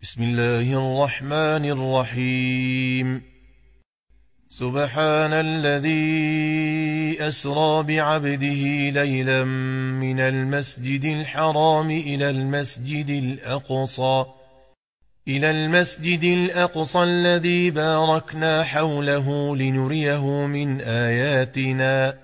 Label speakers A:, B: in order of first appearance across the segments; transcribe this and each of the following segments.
A: بسم الله الرحمن الرحيم. سبحان الذي أسرى بعبده ليلا من المسجد الحرام إلى المسجد الأقصى الذي باركنا حوله لنريه من آياتنا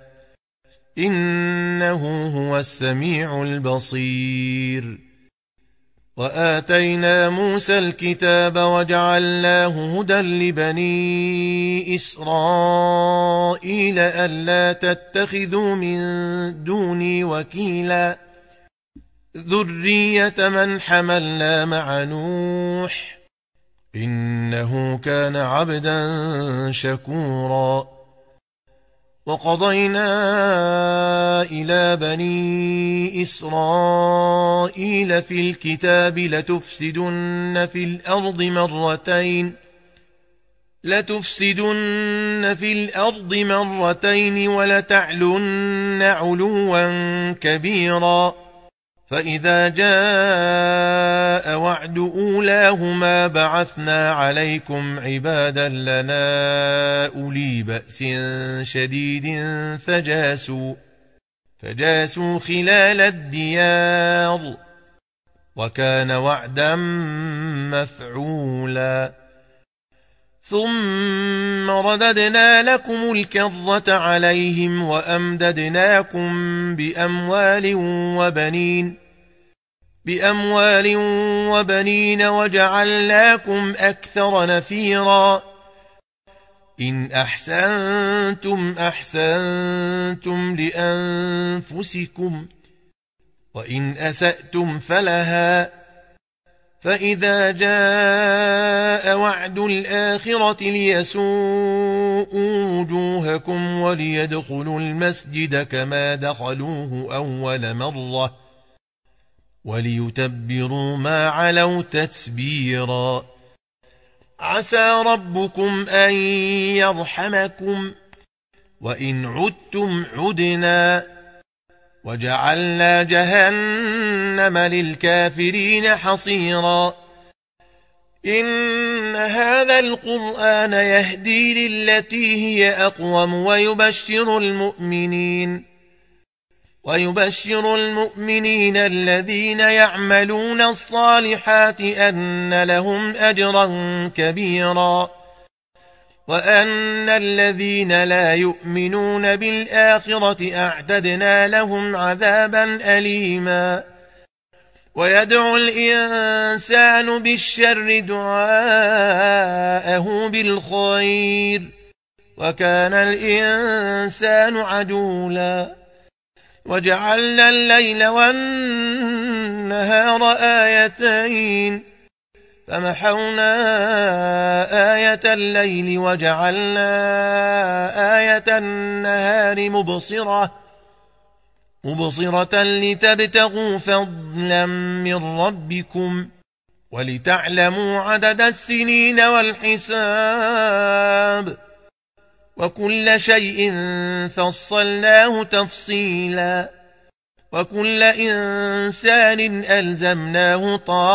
A: إنه هو السميع البصير. وآتينا موسى الكتاب وجعلناه هدى لبني إسرائيل ألا تتخذوا من دوني وكيلا ذرية من حملنا مع نوح إنه كان عبدا شكورا. وقضينا إلى بني إسرائيل في الكتاب لتفسدن في الأرض مرتين ولتعلن علوا كبيرا. فإذا جاء وعد أولاهما بعثنا عليكم عبادا لنا أولي بأس شديد فجاسوا خلال الديار وكان وعدا مفعولا. ثم رددنا لكم الكرة عليهم وأمددناكم بأموال وبنين وجعلناكم أكثر نفيرا. إن أحسنتم أحسنتم لأنفسكم وإن أسأتم فلها. فإذا جاء وعد الآخرة ليسوءوا وجوهكم وليدخلوا المسجد كما دخلوه أول مرة وليتبروا ما علوا تتبيرا. عسى ربكم أن يرحمكم وإن عدتم عدنا وجعلنا جهنم للكافرين حصيرا. إن هذا القرآن يهدي للتي هي أقوم ويبشر المؤمنين الذين يعملون الصالحات أن لهم أجرا كبيرا وأن الذين لا يؤمنون بالآخرة أعتدنا لهم عذابا أليما. ويدعو الإنسان بالشر دعاءه بالخير وكان الإنسان عجولا. وجعلنا الليل والنهار آيتين فمحونا آية الليل وجعلنا آية النهار مبصرة لتبتغوا فضلا من ربكم ولتعلموا عدد السنين والحساب وكل شيء فصلناه تفصيلا. وكل إنسان ألزمناه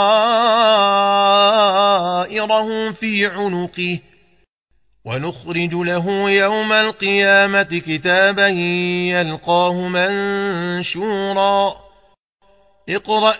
A: طائره في عنقه ونخرج له يوم القيامة كتابا يلقاه منشورا. اقرأ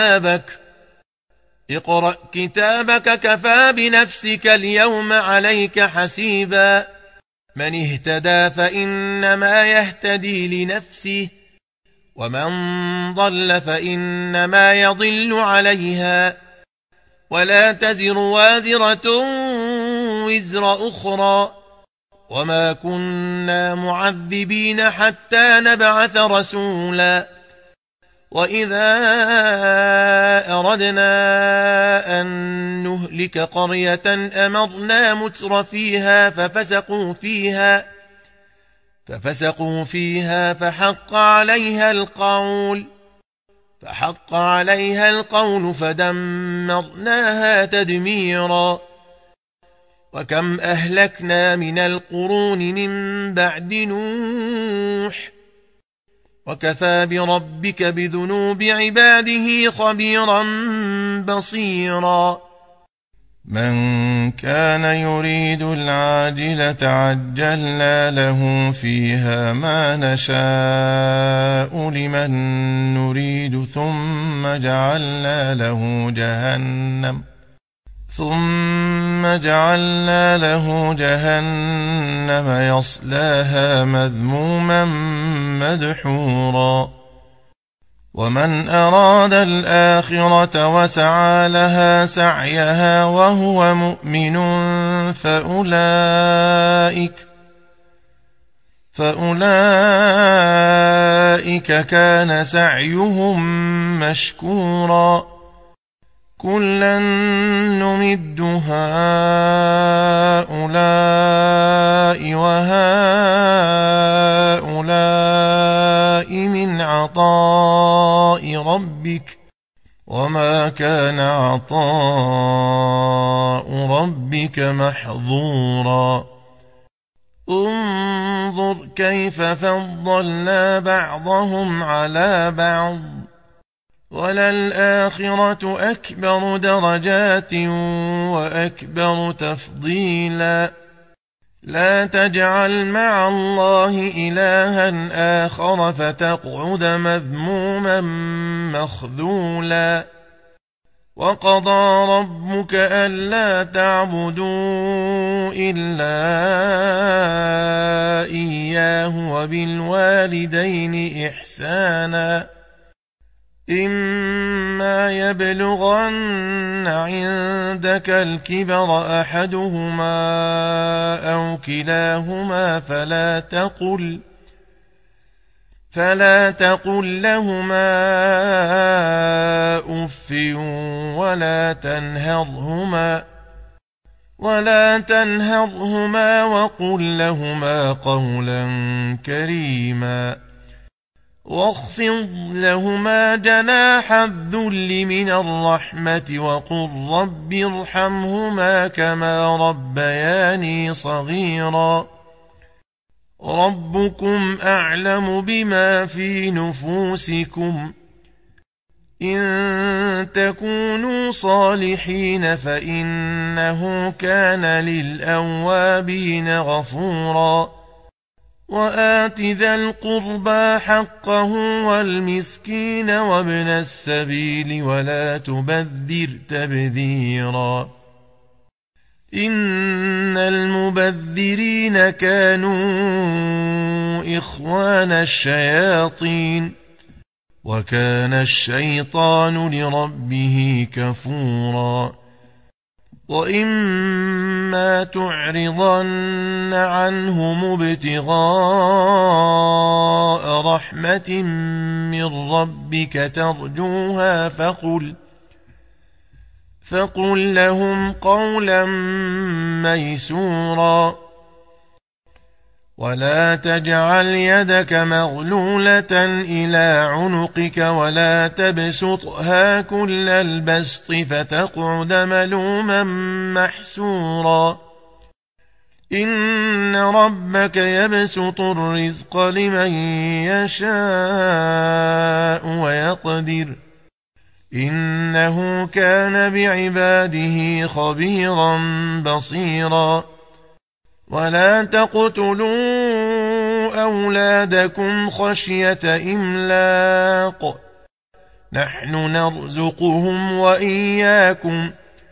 A: كتابك كفى بنفسك اليوم عليك حسيبا. من اهتدى فإنما يهتدي لنفسه ومن ضل فإنما يضل عليها ولا تزر وازرة وزر أخرى وما كنا معذبين حتى نبعث رسولا. وإذا أردنا أن نهلك قرية أمرنا متر فيها ففسقوا فيها فحق عليها القول فدمرناها تدميرا. وكم أهلكنا من القرون من بعد نوح وكفى بربك بذنوب عباده خبيرا بصيرا.
B: من كان يريد العاجلة عجلنا له فيها ما نشاء لمن نريد ثم جعلنا له جهنم يصلاها مذموما مدحورا ومن أراد الآخرة وسعى لها سعيها وهو مؤمن فأولئك كان سعيهم مشكورا كلا نمد هؤلاء وهؤلاء من عطاء ربك وما كان عطاء ربك محظورا انظر كيف فضلنا بعضهم على بعض وللآخرة أكبر درجات وأكبر تفضيلا لا تجعل مع الله إلها آخر فتقعد مذموما مخذولا وقضى ربك ألا تعبدوا إلا إياه وبالوالدين إحسانا إما يبلغن عندك الكبر أحدهما أو كلاهما فلا تقل لهما أف ولا تنهرهما وقل لهما قولا كريما واخفض لهما جناح الذل من الرحمة وقل رب ارحمهما كما ربياني صغيرا ربكم أعلم بما في نفوسكم إن تكونوا صالحين فإنه كان للأوابين غفورا وآت ذا القربى حقه والمسكين وابن السبيل ولا تبذر تبذيرا إن المبذرين كانوا إخوان الشياطين وكان الشيطان لربه كفورا وإما تعرضن عنهم ابتغاء رحمة من ربك ترجوها فقل لهم قولا ميسورا ولا تجعل يدك مغلولة إلى عنقك ولا تبسطها كل البسط فتقعد ملوما محسورا إن ربك يبسط الرزق لمن يشاء ويقدر إنه كان بعباده خبيرا بصيرا ولا تقتلوا أولادكم خشية إملاق نحن نرزقهم وإياكم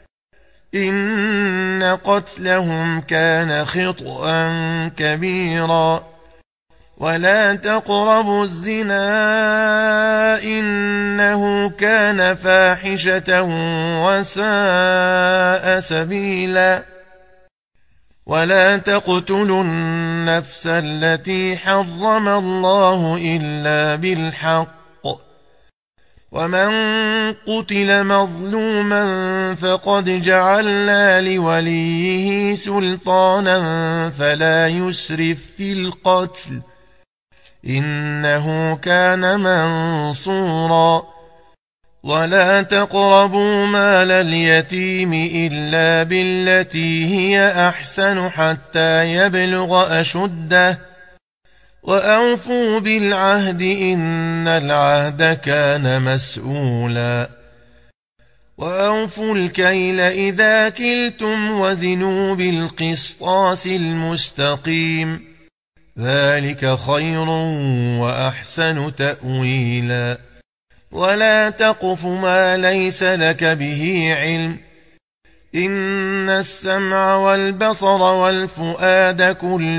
B: إن قتلهم كان خطأ كبيرا ولا تقربوا الزنا إنه كان فاحشة وساء سبيلا ولا تقتلوا النفس التي حرم الله إلا بالحق ومن قتل مظلوما فقد جعلنا لوليه سلطانا فلا يسرف في القتل إنه كان منصورا ولا تقربوا مال اليتيم إلا بالتي هي أحسن حتى يبلغ أشده وأوفوا بالعهد إن العهد كان مسؤولا
A: وأوفوا الكيل إذا كلتم وزنوا بالقسطاس المستقيم ذلك خير وأحسن تأويلا ولا تقف ما ليس لك به علم إن السمع والبصر والفؤاد كل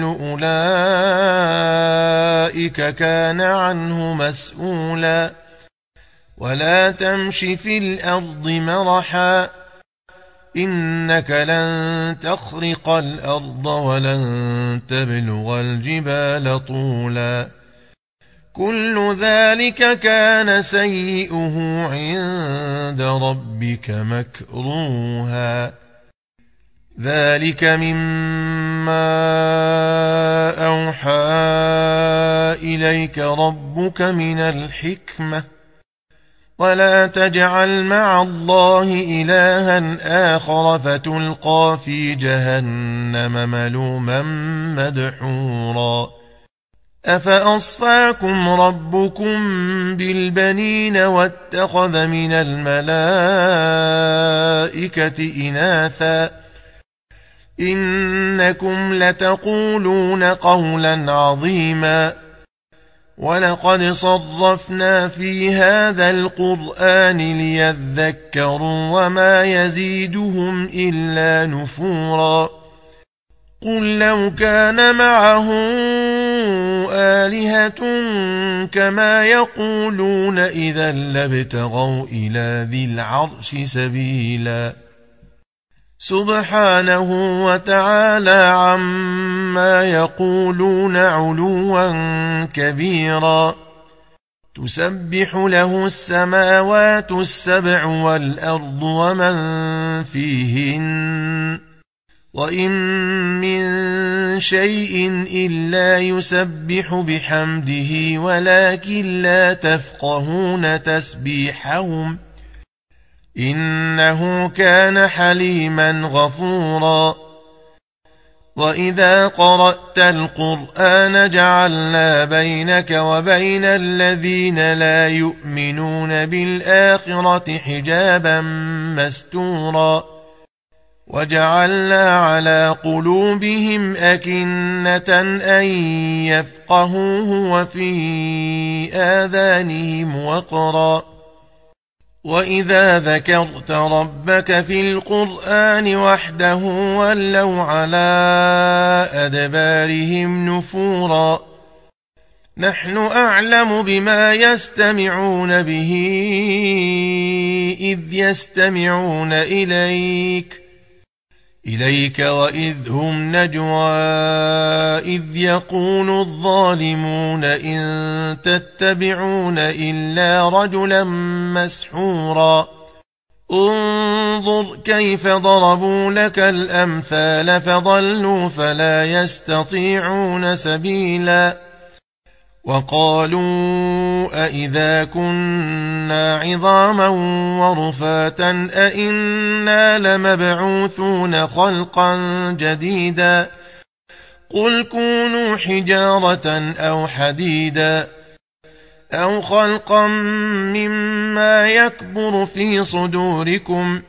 A: أولئك كان عنه مسؤولا ولا تمش في الأرض مرحا إنك لن تخرق الأرض ولن تبلغ الجبال طولا كل ذلك كان سيئه عند ربك مكروها ذلك مما أوحى إليك ربك من الحكمة ولا تجعل مع الله إلها آخر فتلقى في جهنم ملوما مدحورا أفأصفاكم ربكم بالبنين واتخذ من الملائكة إناثا إنكم لتقولون قولا عظيما ولقد صرفنا في هذا القرآن ليذكروا وما يزيدهم إلا نفورا قل لو كان معه آلهة كما يقولون إذا لابتغوا إلى ذي العرش سبيلا سبحانه وتعالى عما يقولون علوا كبيرا تسبح له السماوات السبع والأرض ومن فيهن وإن من شيء إلا يسبح بحمده ولكن لا تفقهون تسبيحهم إنه كان حليما غفورا وإذا قرأت القرآن جعلنا بينك وبين الذين لا يؤمنون بالآخرة حجابا مستورا وجعلنا على قلوبهم أكنة أن يفقهوه وفي آذانهم وقرا وإذا ذكرت ربك في القرآن وحده ولوا على أدبارهم نفورا نحن أعلم بما يستمعون به إذ يستمعون إليك وإذ هم نجوى إذ يقول الظالمون إن تتبعون إلا رجلا مسحورا انظر كيف ضربوا لك الأمثال فضلوا فلا يستطيعون سبيلا وقالوا أئذا كنا عظاما ورفاتا أئنا لمبعوثون خلقا جديدا قل كونوا حجارة أو حديدا أو خلقا مما يكبر في صدوركم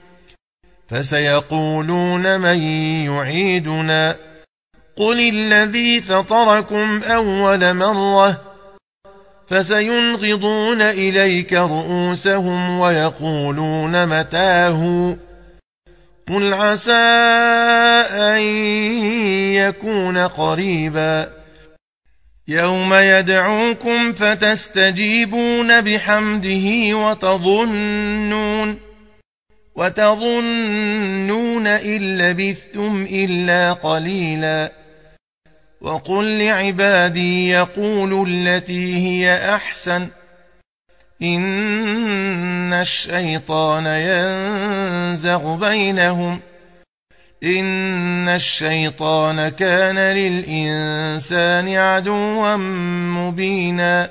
A: فسيقولون من يعيدنا قل الذي فطركم أول مرة فسينغضون إليك رؤوسهم ويقولون متاه قل عسى أن يكون قريبا يوم يدعوكم فتستجيبون بحمده وتظنون إن لبثتم إلا قليلا وقل لعبادي يقولوا التي هي أحسن إن الشيطان ينزغ بينهم إن الشيطان كان للإنسان عدوا مبينا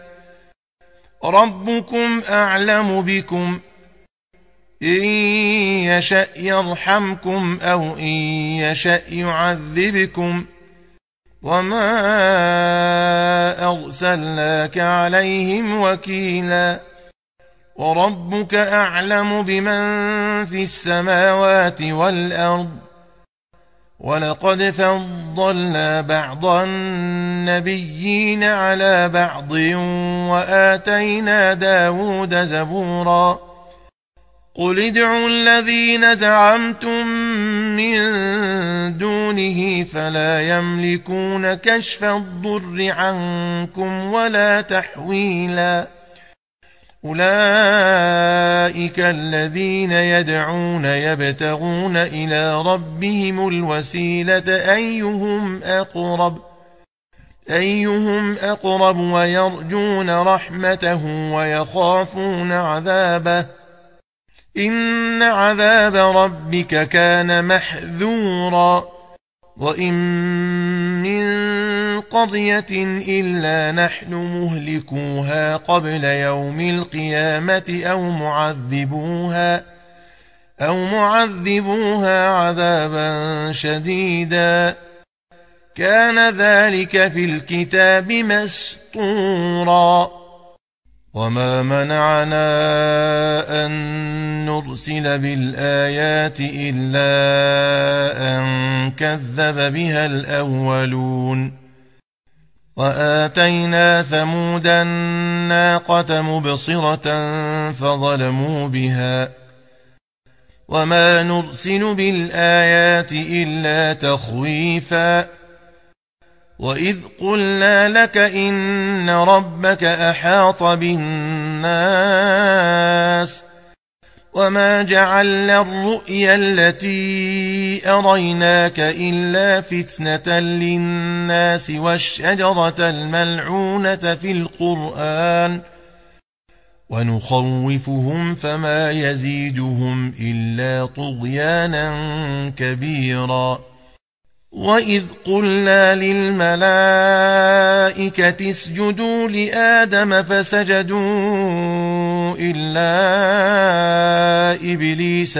A: ربكم أعلم بكم إن يشأ يرحمكم أو إن يشأ يعذبكم وما أرسلناك عليهم وكيلا
B: وربك أعلم بمن في السماوات والأرض ولقد فضلنا بعض النبيين على بعض وآتينا داود زبورا قل ادعوا الذين زعمتم من دونه فلا يملكون كشف الضر عنكم ولا تحويلا أولئك الذين يدعون يبتغون إلى ربهم الوسيلة أيهم أقرب ويرجون رحمته ويخافون عذابه إن عذاب ربك كان محذورا وإن من قرية إلا نحن مهلكوها قبل يوم القيامة أو معذبوها عذابا شديدا كان ذلك في الكتاب مسطورا وما منعنا أن نرسل بالآيات إلا أن كذب بها الأولون وآتينا ثمود الناقة مبصرة فظلموا بها وما نرسل بالآيات إلا تخويفا وإذ قلنا لك إن ربك أحاط بالناس وما جعلنا الرؤيا التي أريناك إلا فتنة للناس والشجرة الملعونة في القرآن ونخوفهم فما يزيدهم إلا طغيانا كبيرا وإذ قلنا للملائكة اسجدوا لآدم فسجدوا إلا إبليس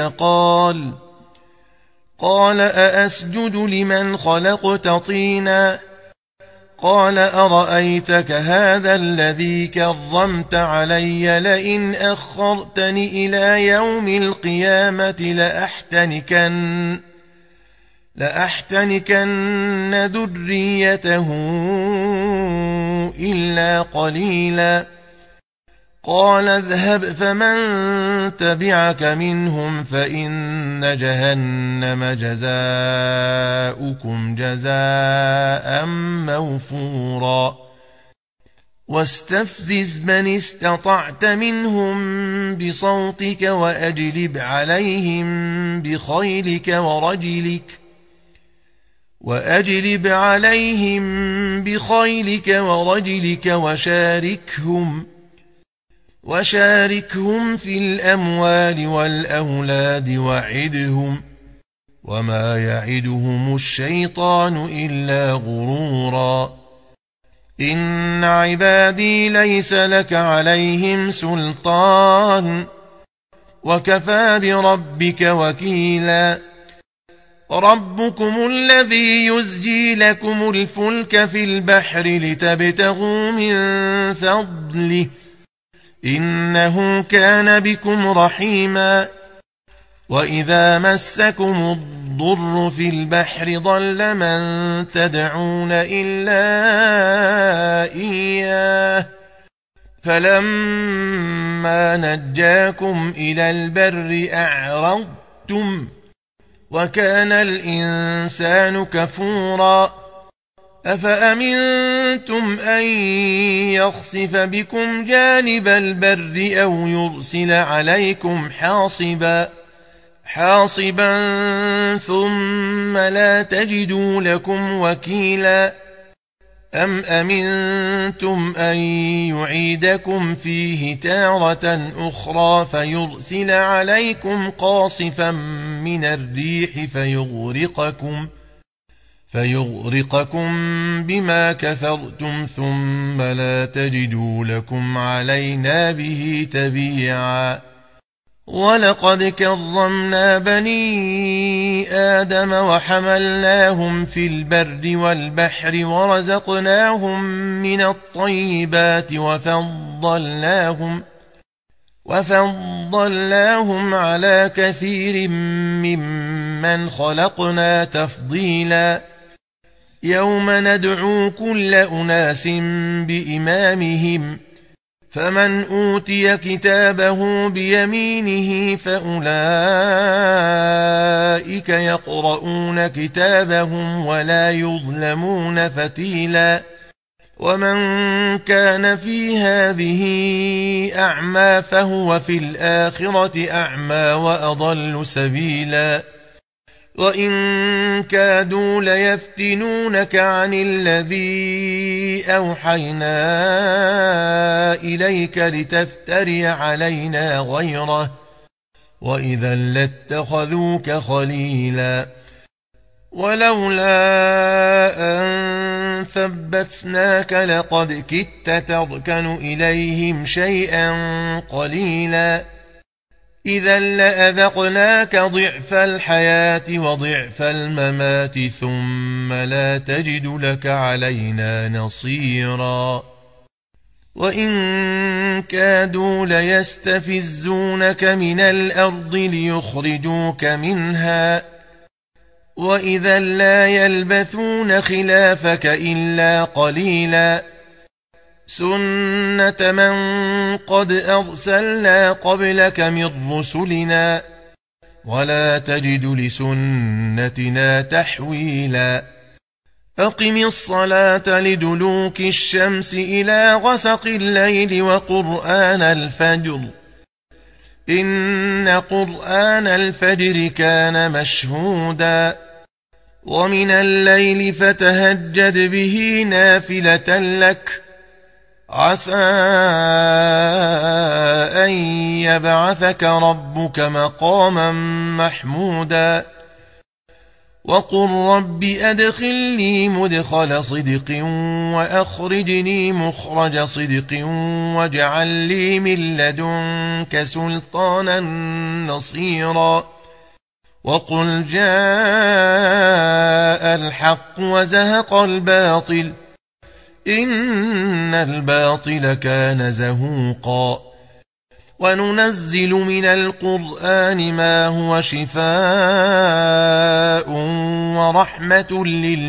B: قال أأسجد لمن خلقت طينا قال أرأيتك هذا الذي كرمت علي لئن أخرتني إلى يوم القيامة لأحتنكن ذريته إلا قليلا قال اذهب فمن تبعك منهم فإن جهنم جزاؤكم جزاء موفورا واستفزز من استطعت منهم بصوتك وأجلب عليهم بخيلك ورجلك وشاركهم في الأموال والأولاد وعدهم وما يعدهم الشيطان إلا غرورا إن عبادي ليس لك عليهم سلطان وكفى بربك وكيلا ربكم الذي يزجي لكم الفلك في البحر لتبتغوا من فضله إنه كان بكم رحيما وإذا مسكم الضر في البحر ضل من تدعون إلا إياه فلما نجاكم إلى البر أعرضتم وكان الإنسان كفورا أفأمنتم أن يخسف بكم جانب البر أو يرسل عليكم حاصبا ثم لا تجدوا لكم وكيلا أم أمنتم أن يعيدكم فيه تارة أخرى فيرسل عليكم قاصفا من الريح فيغرقكم بما كفرتم ثم لا تجدوا لكم علينا به تبيعا ولقد كرمنا بني آدم وحملناهم في البر والبحر ورزقناهم من الطيبات
A: وفضلناهم على كثير ممن خلقنا تفضيلا يوم ندعو كل أناس بإمامهم فمن أوتي كتابه بيمينه فأولئك يقرؤون كتابهم ولا يظلمون فتيلا ومن كان في هذه أعمى فهو في الآخرة أعمى وأضل سبيلا وإن كادوا ليفتنونك عن الذي أوحينا إليك لتفتري علينا غيره وإذا لاتخذوك خليلا ولولا أن ثبتناك لقد كدت تركن إليهم شيئا قليلا إذا لأذقناك ضعف الحياة وضعف الممات ثم لا تجد لك علينا نصيرا وإن كادوا ليستفزونك من الأرض ليخرجوك منها وإذا لا يلبثون خلافك إلا قليلا سنة من قد أرسلنا قبلك من رسلنا ولا تجد لسنتنا تحويلا أقم الصلاة لدلوك الشمس إلى غسق الليل وقرآن الفجر إن قرآن الفجر كان مشهودا ومن الليل فتهجد به نافلة لك عسى أن يبعثك ربك مقاما محمودا وقل رب أدخلني مدخل صدق وأخرجني مخرج صدق واجعل لي من لدنك سلطانا نصيرا وقل جاء الحق وزهق الباطل إن الباطل كان زهوقا وننزل من القرآن ما هو شفاء ورحمة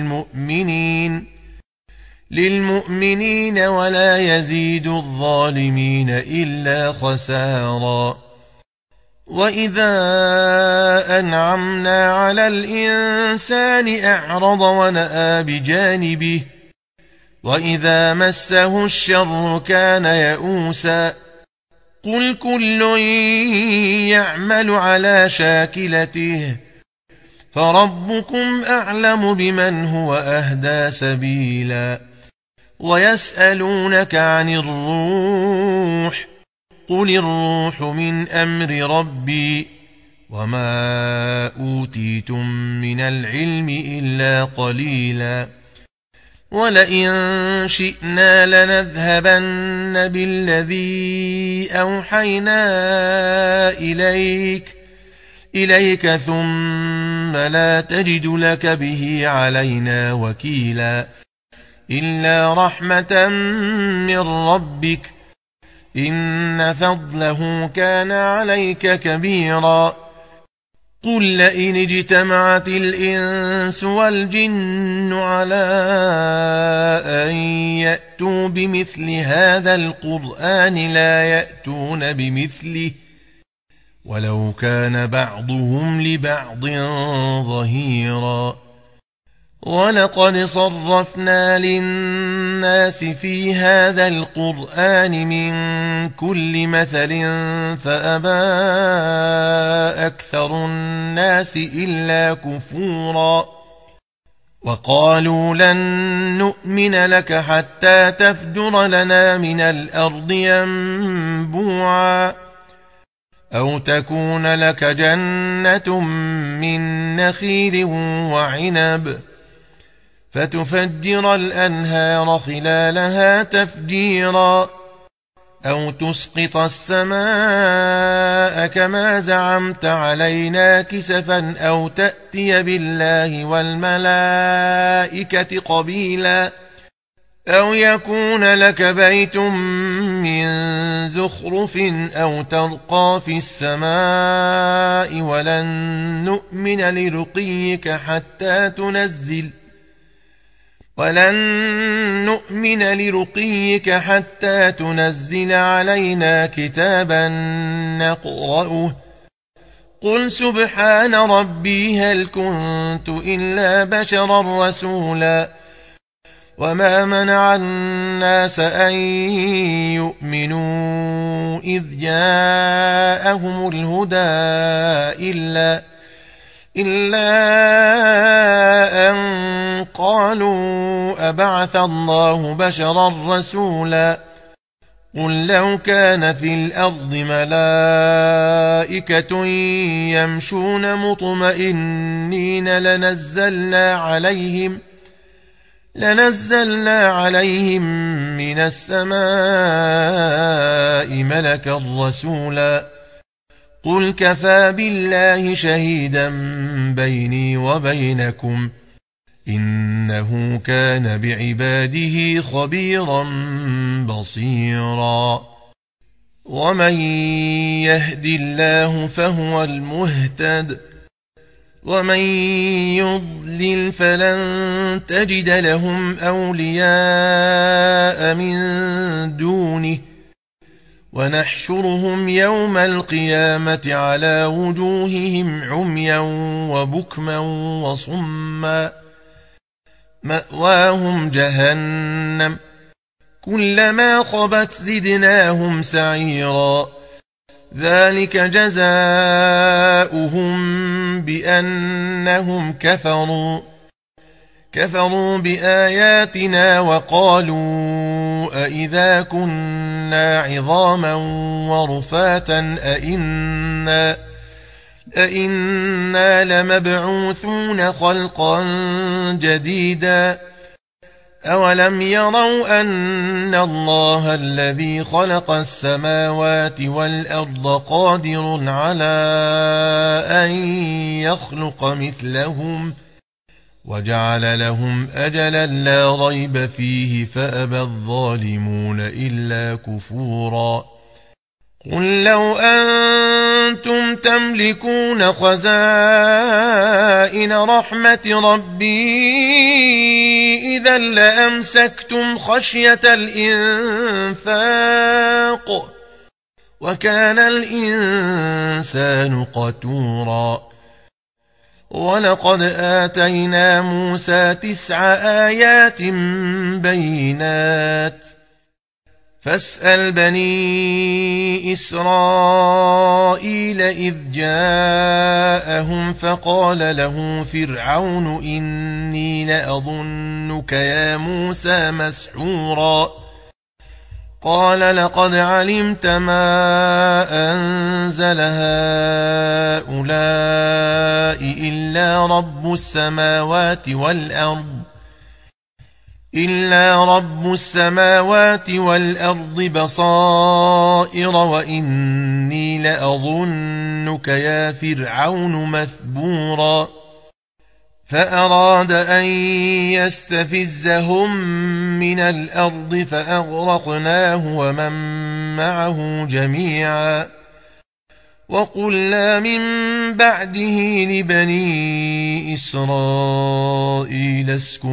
A: للمؤمنين ولا يزيد الظالمين إلا خسارا وإذا أنعمنا على الإنسان أعرض ونأى بجانبه وإذا مسه الشر كان يئوسا قل كل يعمل على شاكلته فربكم أعلم بمن هو أهدى سبيلا ويسألونك عن الروح قل الروح من أمر ربي وما أوتيتم من العلم إلا قليلا ولئن شئنا لنذهبن بالذي أوحينا إليك ثم لا تجد لك به علينا وكيلا إلا رحمة من ربك إن فضله كان عليك كبيرا قل لئن اجتمعت الإنس والجن على أن يأتوا بمثل هذا القرآن لا يأتون بمثله ولو كان بعضهم لبعض ظهيرا ولقد صرفنا للناس في هذا القرآن من كل مثل فأبى أكثر الناس إلا كفورا وقالوا لن نؤمن لك حتى تفجر لنا من الأرض ينبوعا أو تكون لك جنة من نخيل وعنب فتفجر الأنهار خلالها تفجيرا أو تسقط السماء كما زعمت علينا كسفا أو تأتي بالله والملائكة قبيلا
B: أو يكون لك بيت من زخرف أو ترقى في السماء ولن نؤمن لرقيك حتى تنزل علينا كتابا نقرأه قل سبحان ربي هل كنت إلا بشرا رسولا وما منع الناس أن يؤمنوا إذ جاءهم الهدى إلا أن قالوا أبعث الله بشرا رسولا قل لو كان في الأرض ملائكة يمشون مطمئنين لنزلنا عليهم من السماء ملكا رسولا قل كفى بالله شهيدا بيني وبينكم إنه كان بعباده خبيرا بصيرا ومن يهد الله فهو المهتد ومن يضلل فلن تجد لهم أولياء من دونه ونحشرهم يوم القيامة على وجوههم عميا وبكما وصما مأواهم جهنم كلما خبت زدناهم سعيرا ذلك جزاؤهم بأنهم كفروا بآياتنا وقالوا أئذا كنا عظاما ورفاتا أئنا لمبعوثون خلقا جديدا أولم يروا أن الله الذي خلق السماوات والأرض قادر على أن يخلق مثلهم وجعل لهم أجلا لا ريب فيه فأبى الظالمون إلا كفورا قل لو أنتم تملكون خزائن رحمة ربي إذا لأمسكتم خشية الإنفاق وكان الإنسان قتورا ولقد آتينا موسى 9 آيات بينات فاسأل بني إسرائيل إذ جاءهم فقال له فرعون إني لأظنك يا موسى مسحورا قال لقد علمت ما أنزل هؤلاء إلا رب السماوات والأرض بصائر وإني لأظنك يا فرعون مثبورا فأراد أن يستفزهم من الأرض فأغرقناه ومن معه جميعا وقلنا من بعده لبني إسرائيل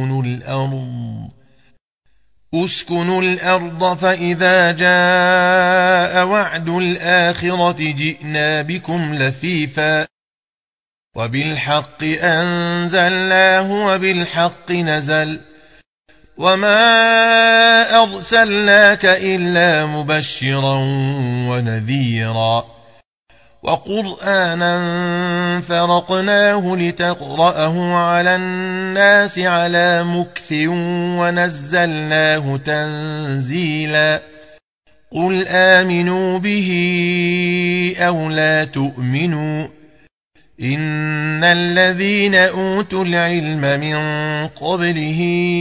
B: اسكنوا الأرض فإذا جاء وعد الآخرة جئنا بكم لفيفا وبالحق أنزلناه وبالحق نزل وما أرسلناك إلا مبشرا ونذيرا وقرآنا فرقناه لتقرأه على الناس على مكث ونزلناه تنزيلا قل آمنوا به أو لا تؤمنوا إن الذين أوتوا العلم من قبله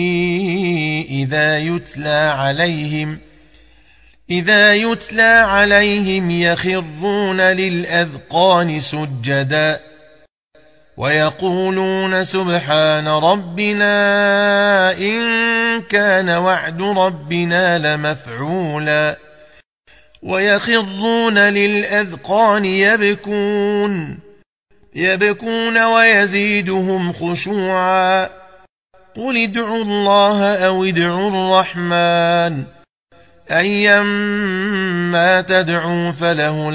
B: إذا يتلى عليهم يخرون للأذقان سجدا ويقولون سبحان ربنا إن كان وعد ربنا لمفعولا ويخرون للأذقان يبكون ويزيدهم خشوعا قل ادعوا الله أو ادعوا الرحمن أيما تدعوا فله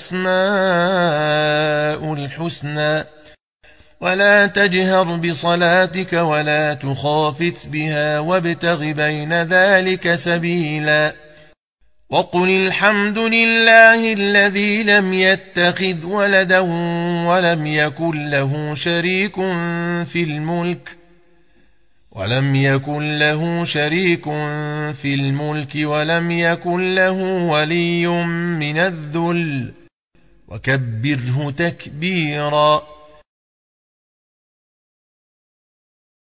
B: الأسماء الحسنى ولا تجهر بصلاتك ولا تخافت بها وابتغ بين ذلك سبيلا وقل الحمد لله الذي لم يتخذ ولدا ولم يكن له شريك في الملك ولم يكن له ولي من الذل وكبره تكبيرا